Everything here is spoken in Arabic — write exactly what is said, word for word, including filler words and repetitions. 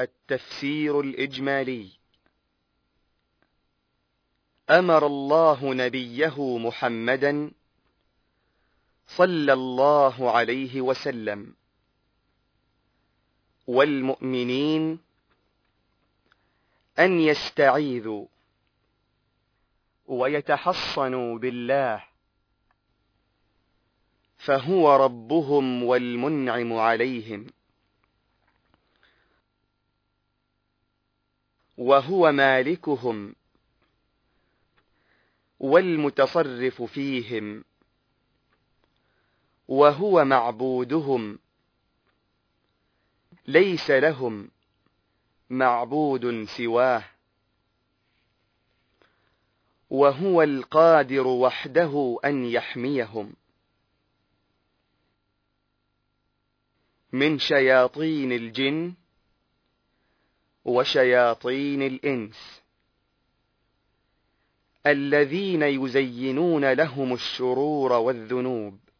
التفسير الإجمالي. أمر الله نبيه محمدا صلى الله عليه وسلم والمؤمنين أن يستعيذوا ويتحصنوا بالله، فهو ربهم والمنعم عليهم، وهو مالكهم والمتصرف فيهم، وهو معبودهم، ليس لهم معبود سواه، وهو القادر وحده أن يحميهم من شياطين الجن وشياطين الإنس الذين يزينون لهم الشرور والذنوب